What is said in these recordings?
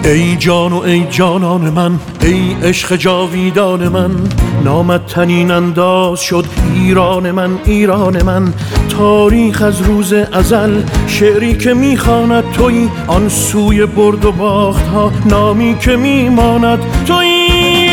ای جان و ای جانان من، ای عشق جاویدان من، نامت طنین انداز شد ایران من، ایران من. تاریخ از روز ازل شعری که میخواند تویی، آن سوی برد و باخت ها نامی که میماند تویی.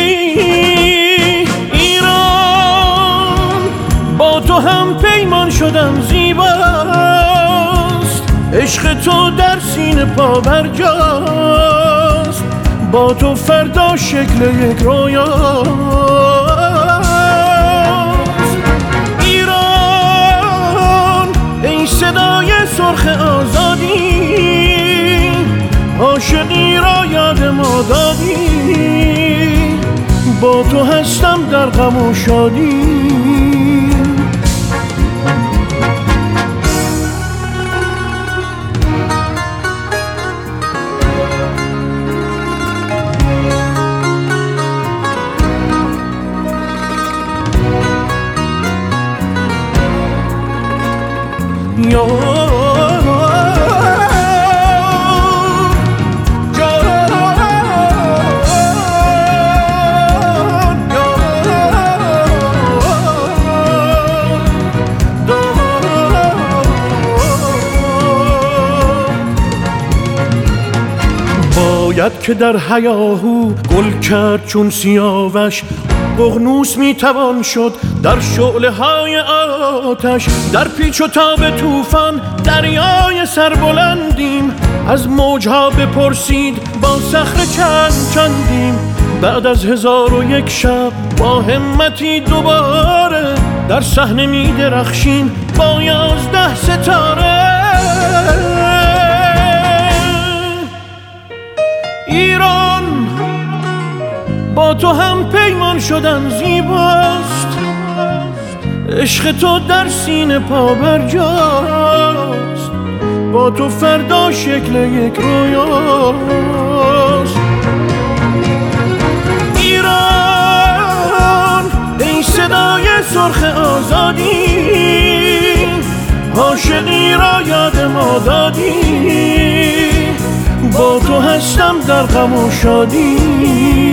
ایران با تو هم پیمان شدم زیباست، عشق تو در سینه پا برجاست، با تو فردا شکل یک رویاست. ایران ای صدای سرخ آزادی، عاشقی را یاد ما دادی، با تو هستم در غم و شادی. باید که در هیاهو گل کرد چون سیاوش، ققنوس میتوان شد در شعله های آتش. در پیچ و تاب طوفان دریای سربلندیم، از موجها بپرسید با صخره چندیم. بعد از 1001 شب با همتی دوباره، در صحنه میدرخشیم با 11 ستاره. ایران با تو هم پیمان شدن زیباست، عشق تو در سینه پا برجاست، با تو فردا شکل یک رویاست. ایران ای صدای سرخ آزادی، عاشقی را یاد ما دادی، با تو هستم در غم و شادی.